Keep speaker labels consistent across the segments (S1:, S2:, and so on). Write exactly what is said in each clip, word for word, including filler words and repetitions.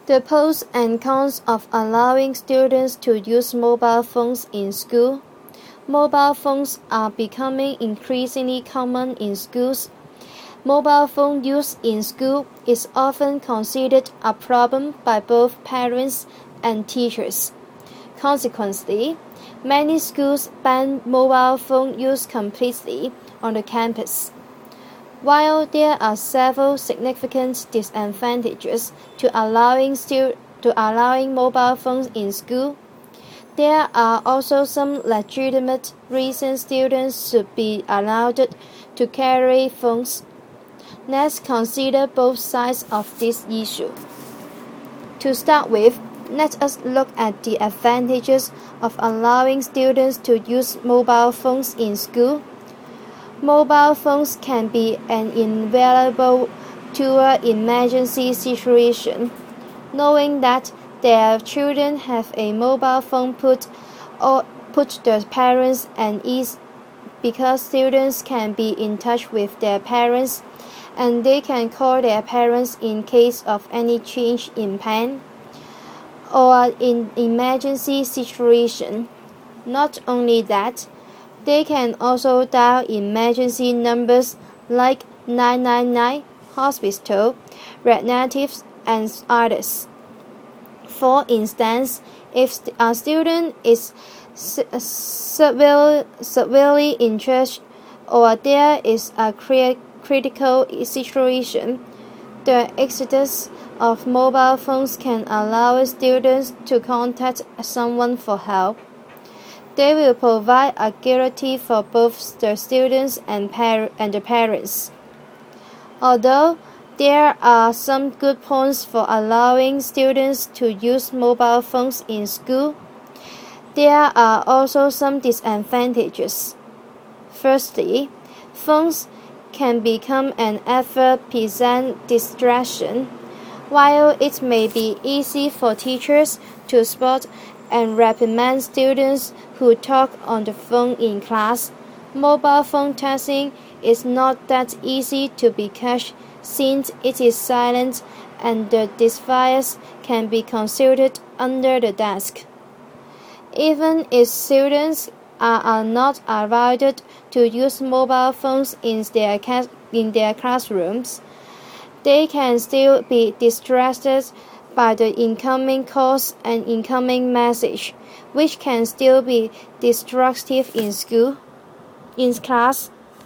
S1: The pros and cons of allowing students to use mobile phones in school. Mobile phones are becoming increasingly common in schools. Mobile phone use in school is often considered a problem by both parents and teachers. Consequently, many schools ban mobile phone use completely on the campus. While there are several significant disadvantages to allowing, stu- to allowing mobile phones in school, there are also some legitimate reasons students should be allowed to carry phones. Let's consider both sides of this issue. To start with, let us look at the advantages of allowing students to use mobile phones in school. Mobile phones can be an invaluable tool in emergency situations. Knowing that their children have a mobile phone put or put the parents at ease because students can be in touch with their parents and they can call their parents in case of any change in plan or in emergency situation. Not only that, they can also dial emergency numbers like nine nine nine, hospital, relatives, and others. For instance, if a student is severely, severely injured or there is a critical situation, the exodus of mobile phones can allow students to contact someone for help. They will provide a guarantee for both the students and, par- and the parents. Although there are some good points for allowing students to use mobile phones in school, there are also some disadvantages. Firstly, phones can become an ever-present distraction. While it may be easy for teachers to spot and reprimand students who talk on the phone in class, mobile phone texting is not that easy to be caught since it is silent and the device can be consulted under the desk. Even if students are, are not allowed to use mobile phones in their, in their classrooms, they can still be distracted by the incoming calls and incoming message, which can still be destructive in school, in class.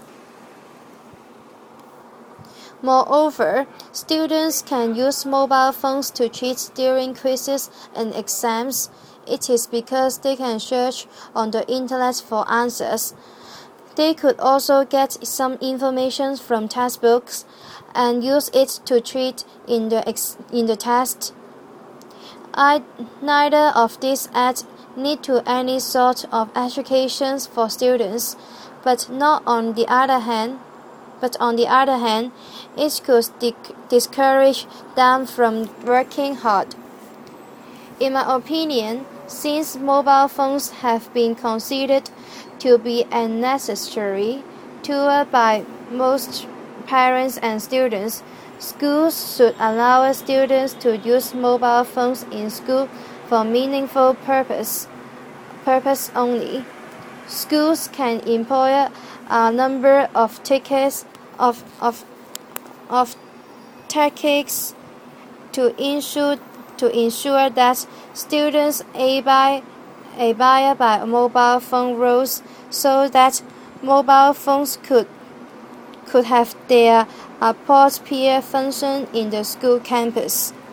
S1: Moreover, students can use mobile phones to cheat during quizzes and exams. It is because they can search on the internet for answers. They could also get some information from textbooks and use it to cheat in the, ex- in the test. I, neither of these add need to any sort of education for students, but not on the other hand, but on the other hand, it could di- discourage them from working hard. In my opinion, since mobile phones have been considered to be a necessary tool by most parents and students, schools should allow students to use mobile phones in school for meaningful purpose, purpose only. Schools can employ a number of tickets of of of tactics to ensure to ensure that students abide abide by mobile phone rules, so that mobile phones could could have their appropriate function in the school campus.